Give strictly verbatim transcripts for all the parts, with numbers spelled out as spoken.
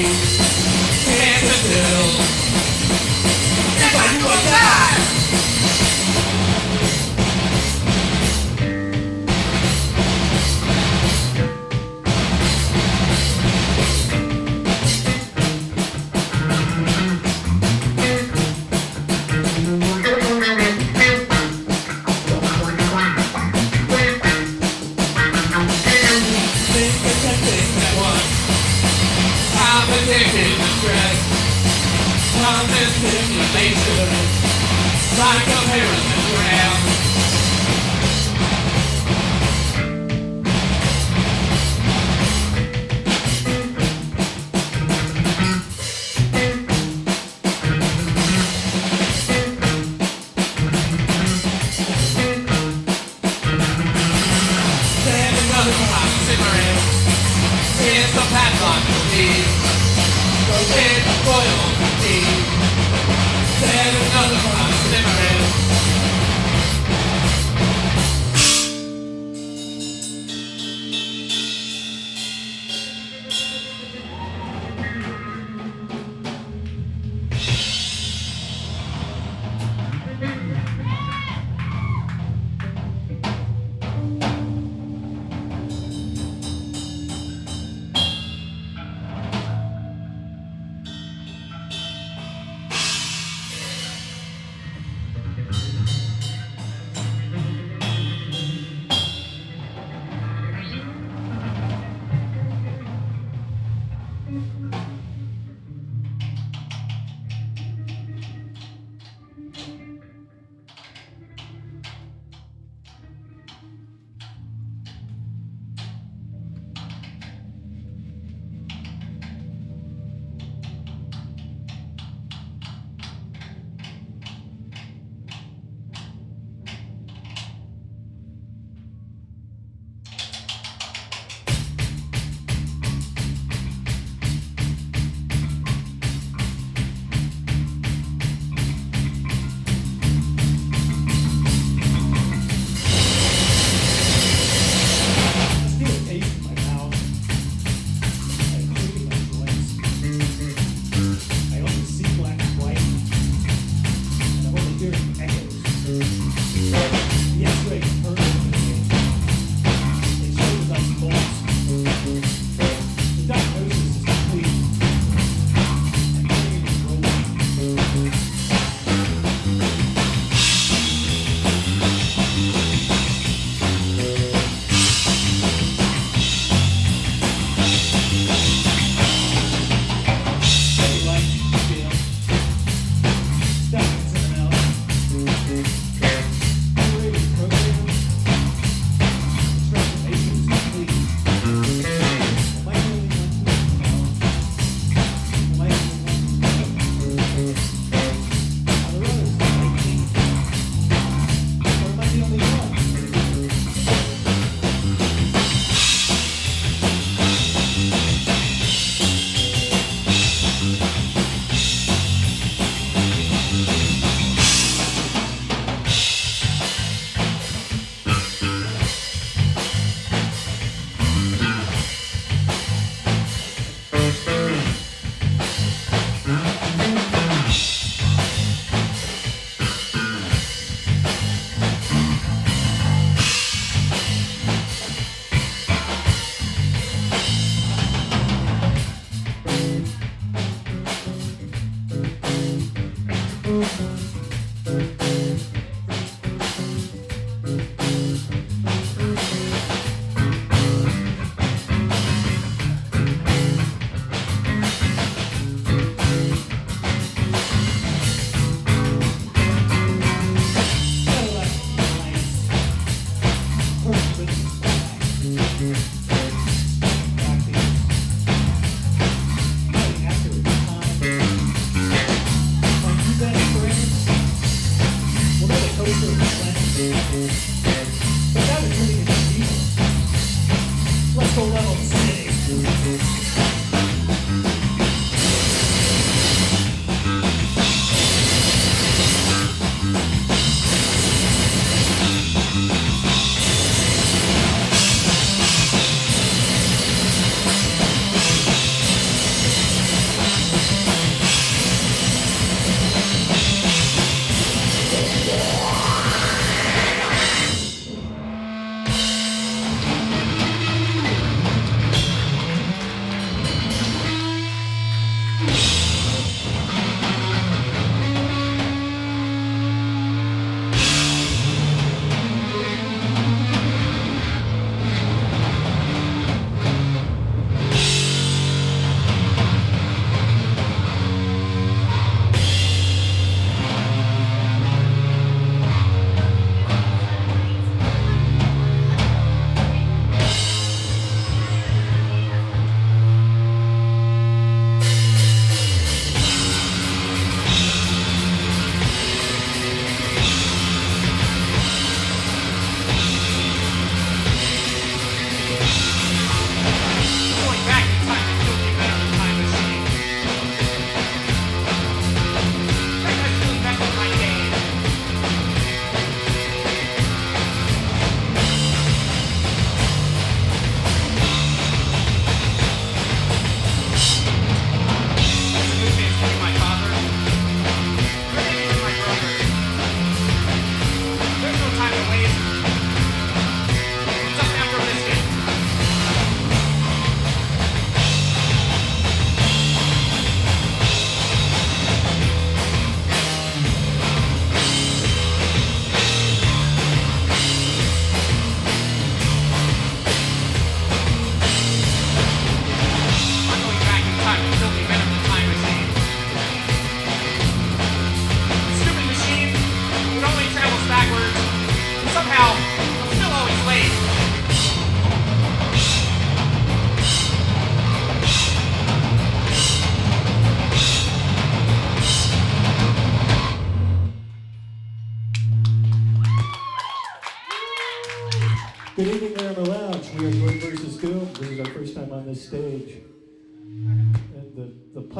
Friend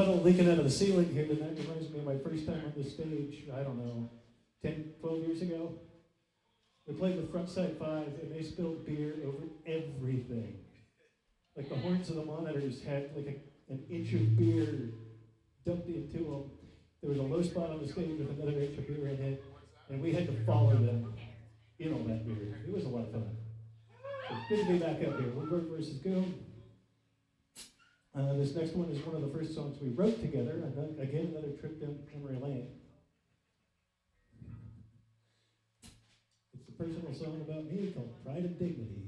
metal leaking out of the ceiling here tonight reminds me of my first time on the stage, I don't know, ten, twelve years ago. We played with Frontside Five, and they spilled beer over everything. Like the horns of the monitors had like a, an inch of beer dumped into them. There was a low spot on the stage with another inch of beer in it, and we had to follow them in all that beer. It was a lot of fun. It's good to be back up here. Woodward versus Goom. Uh, this next one is one of the first songs we wrote together. And then, again, another trip down memory lane. It's a personal song about me called Pride and Dignity.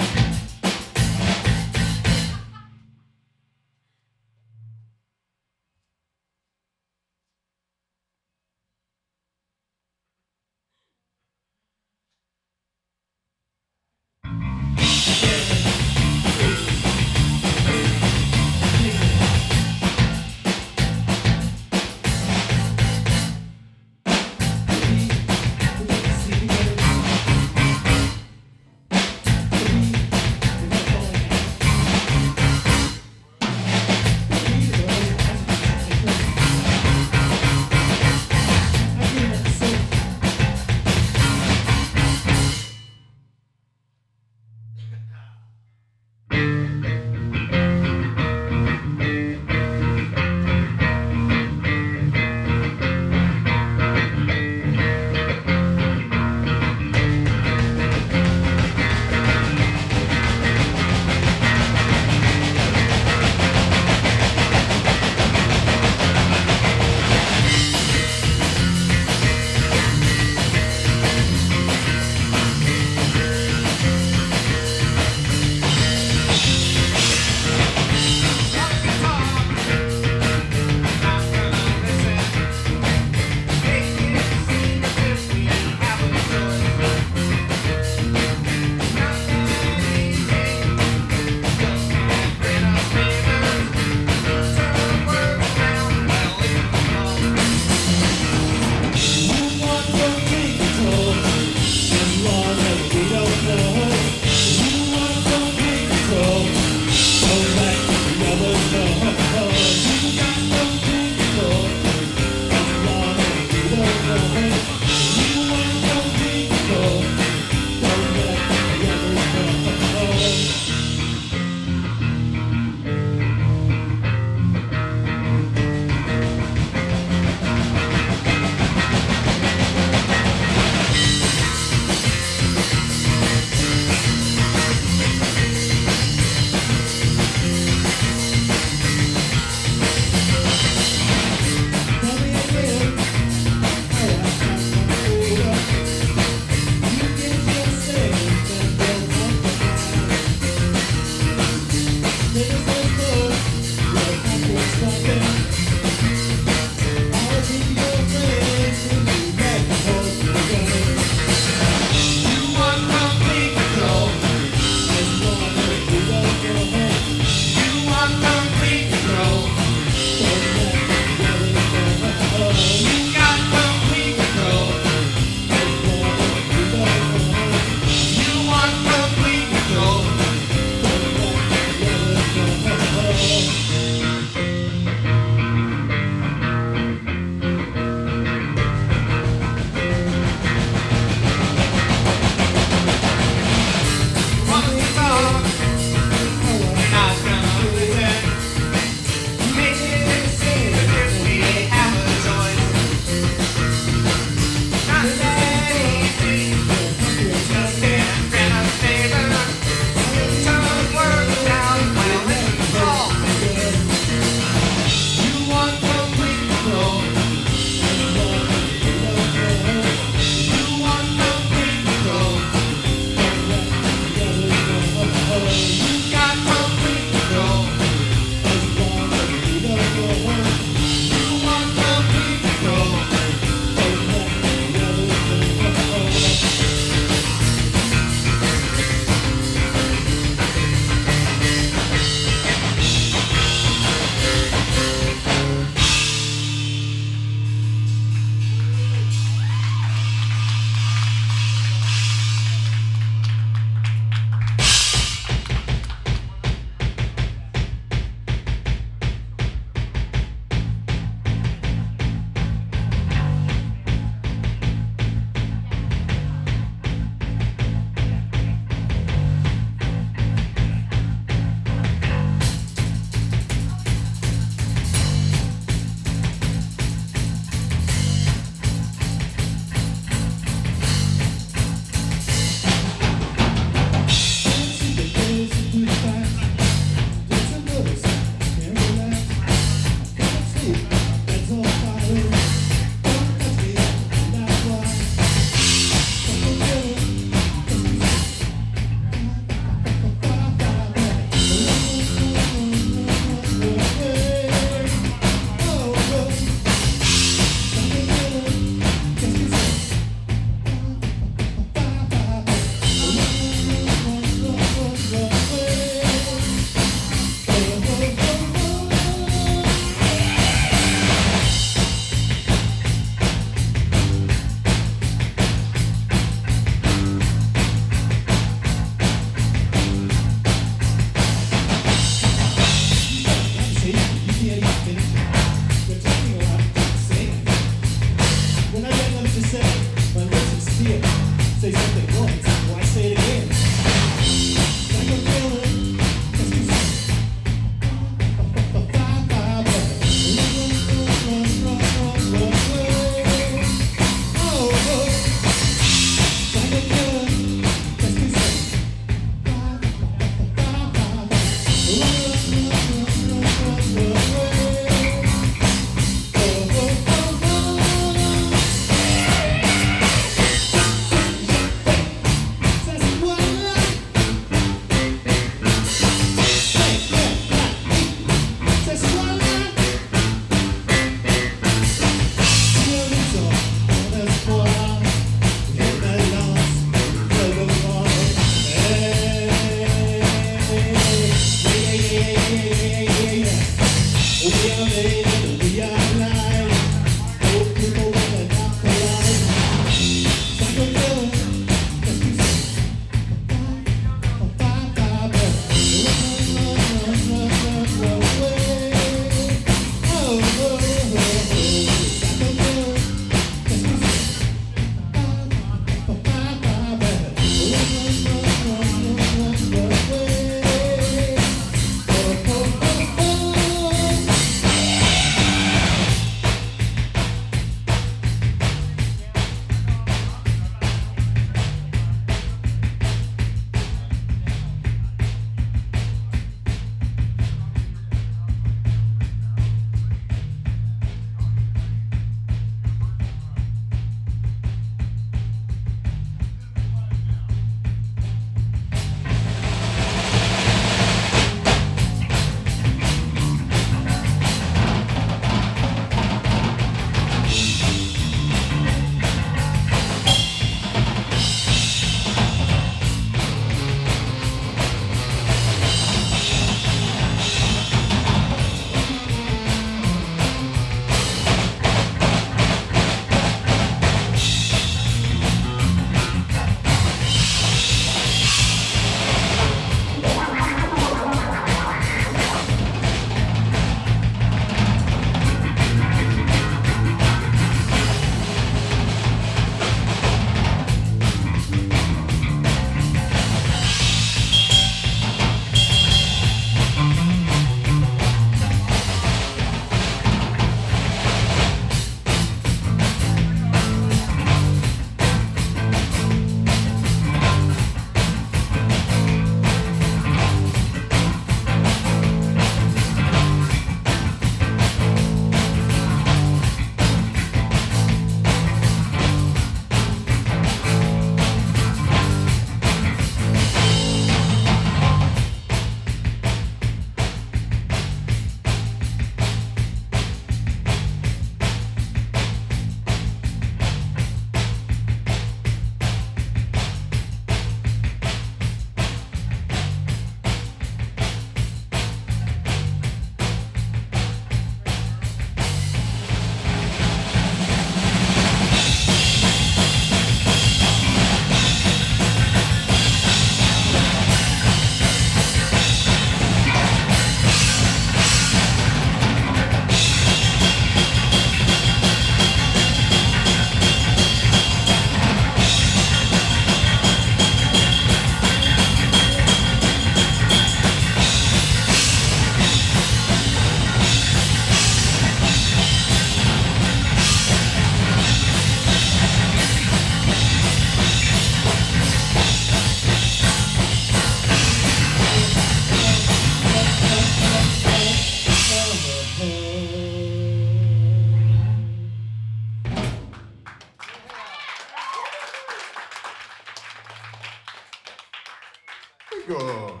go.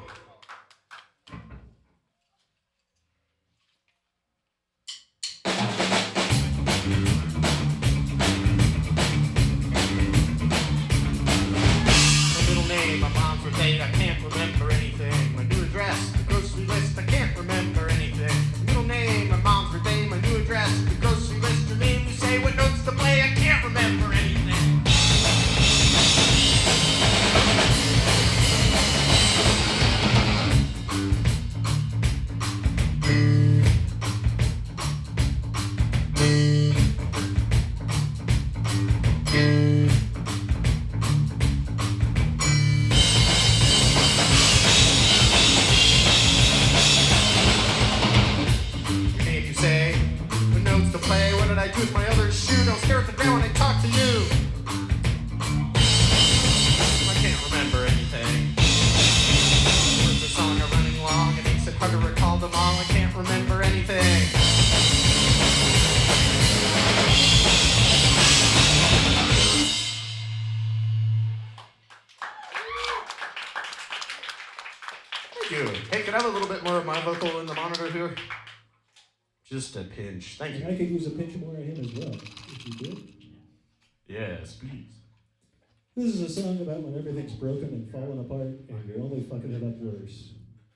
My middle name, my mom's birthday, I can't remember anything. My new address, the grocery list, I can't remember anything. My middle name, my mom's birthday, my new address, the grocery list, your name, you say, what notes to play, I can't remember anything. With my other shoe, don't stare at the ground when I talk to you. I can't remember anything. Words of song are running long, it makes it hard to recall them all. I can't remember anything. Thank you. Hey, could I have a little bit more of my vocal in the monitor here? Just a pinch. Thank you. And I could use a pinch more of him as well, if you did. Yes, please. This is a song about when everything's broken and falling apart, and you're only fucking it up worse.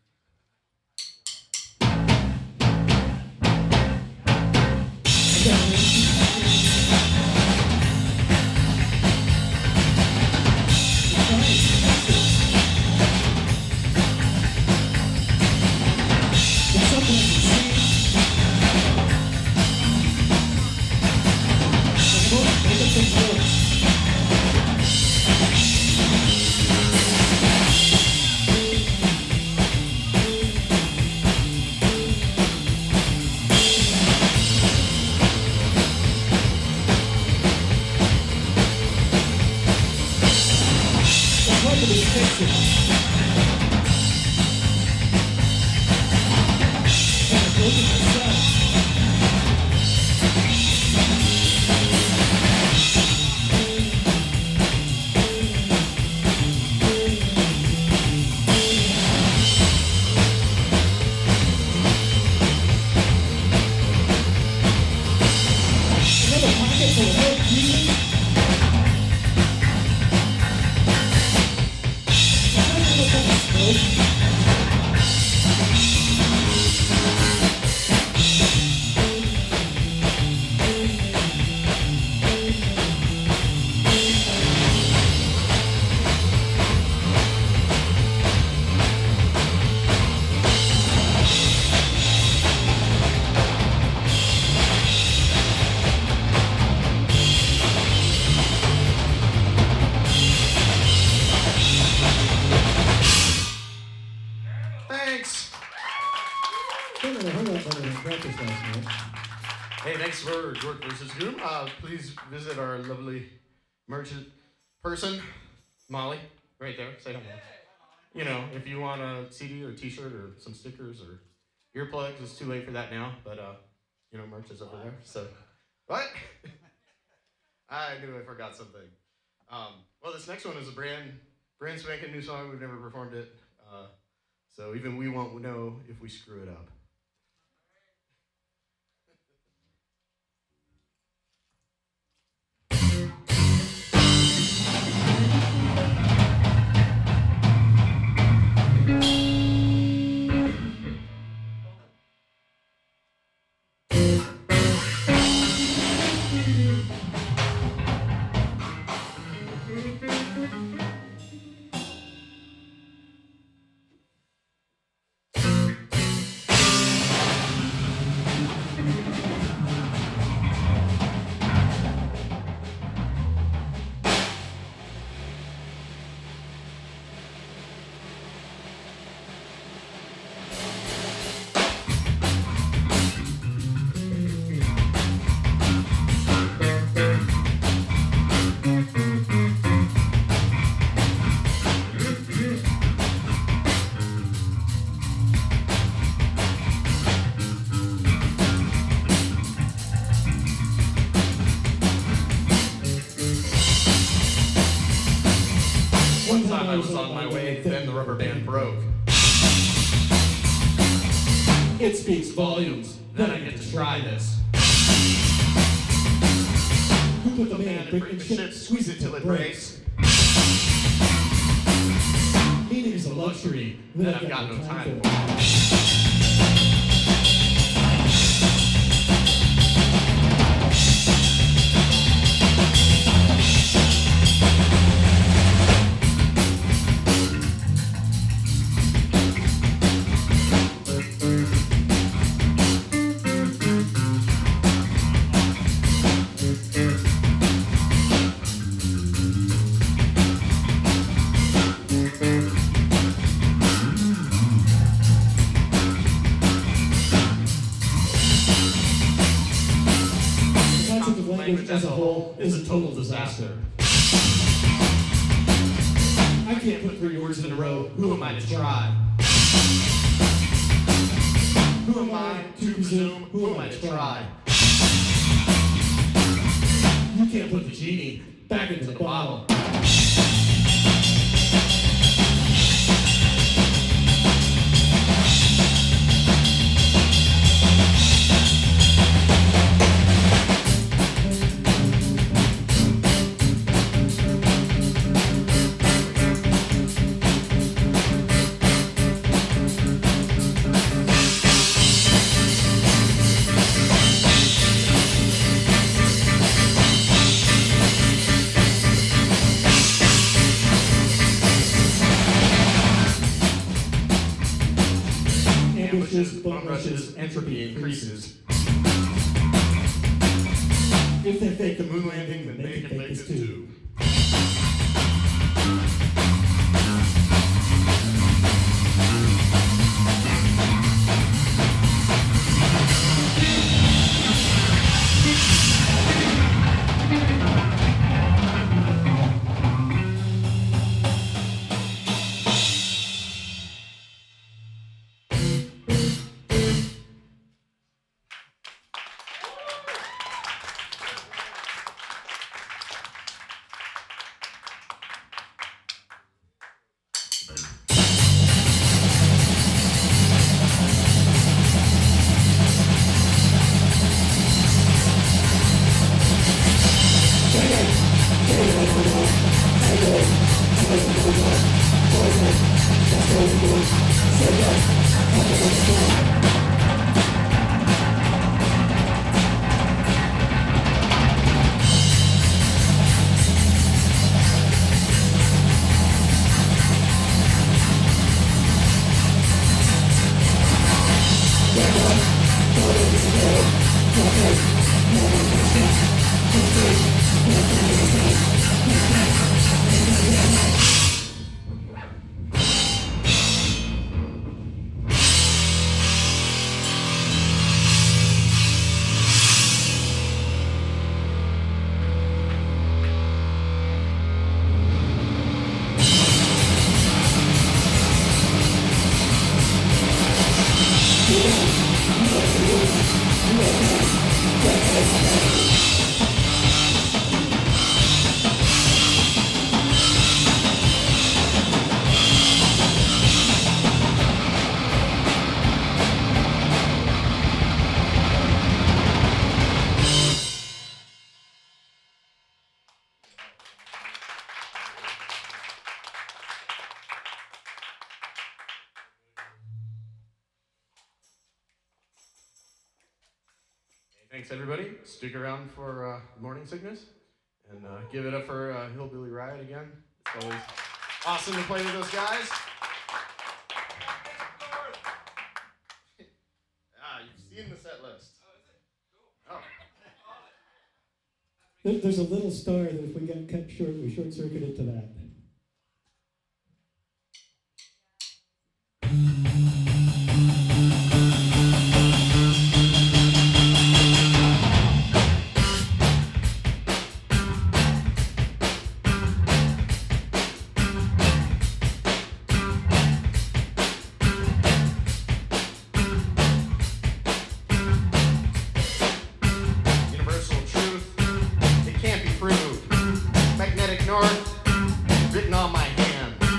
Hey, thanks for York versus Doom. Uh, please visit our lovely merchant person, Molly, right there. Say hello. You know, if you want a C D or a T-shirt or some stickers or earplugs, it's too late for that now. But uh, you know, merch is over there. So, what? I knew I forgot something. Um, well, this next one is a brand, brand spanking new song. We've never performed it, uh, so even we won't know if we screw it up. time I was on my way, then the rubber band broke. It speaks volumes, then I get to try this. Who put the man in break the ship, squeeze it till it breaks. Meaning is It's a luxury that I've got no time for. Language as a whole is a total disaster. I can't put three words in a row. Who am I to try? Who am I to presume? Who am I to try? You can't put the genie back into the bottle. Bum rushes, entropy increases. If they Fake the moon landing, then they can fake this too. Thanks, everybody. Stick around for uh, Morning Sickness, and uh, give it up for uh, Hillbilly Riot again. It's always awesome to play with those guys. Ah, you've seen the set list. Oh. There- There's a little star that if we got cut short, we short-circuited to that. Universal truth, it can't be proved. Magnetic north, written on my hand.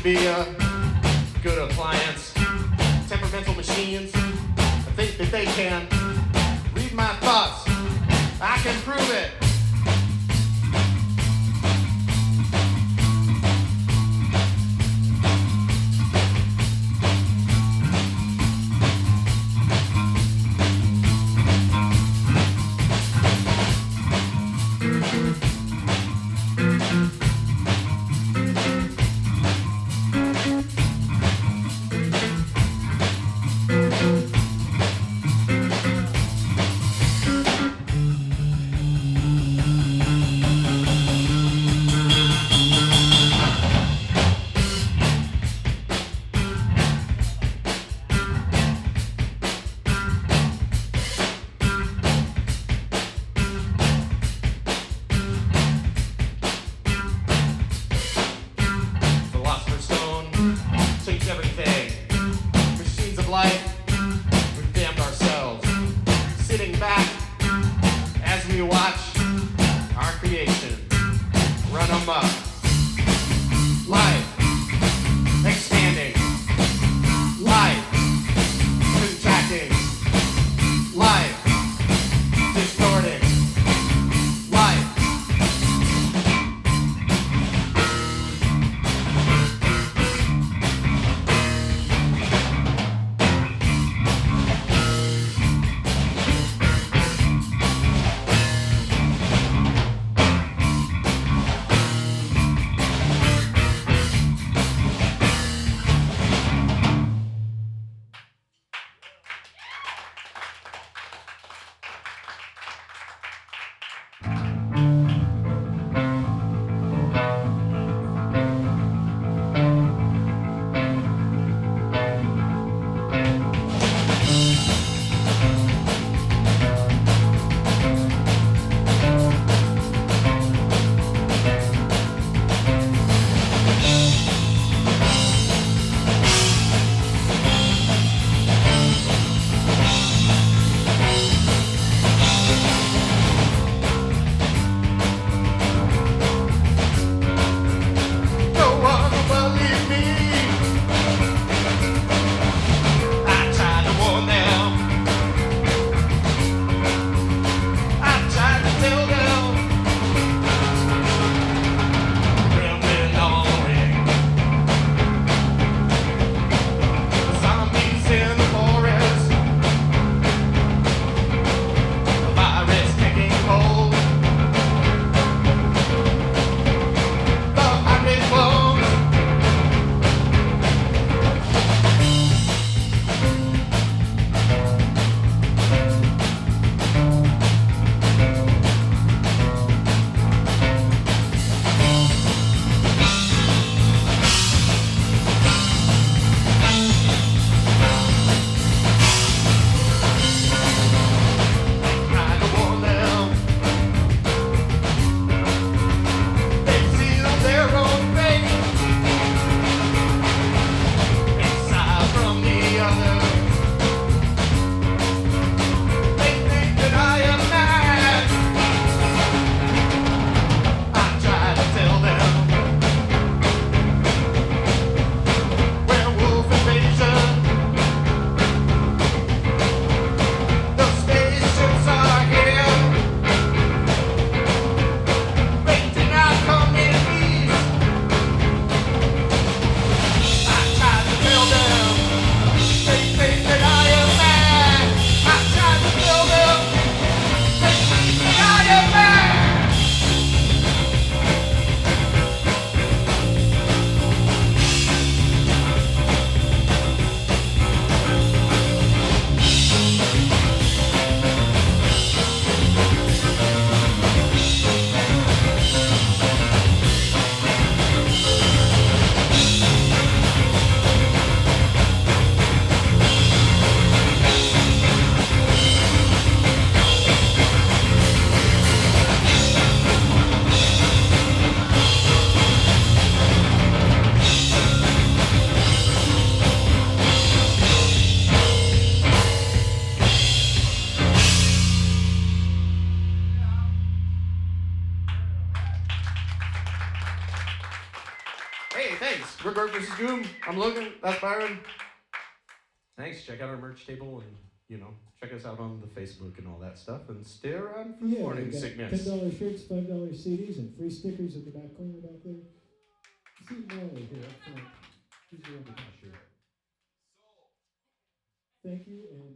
be a good appliance. Temperamental machines, I think that they can read my thoughts. I can prove it. Philosopher's Stone changed everything. Machines of life, we've damned ourselves. Sitting back as we watch our creation run amok. Life expanding. Life contracting. Life distorting. Life Hey, thanks. Rick Rourke versus Goom. I'm Logan. That's Byron. Thanks. Check out our merch table and, you know, check us out on the Facebook and all that stuff. And stay around for Yeah, morning we got sickness. ten dollar shirts, five dollar C Ds, and free stickers in the back corner back there. See Molly here up front. He's the one to talk to. Thank you, and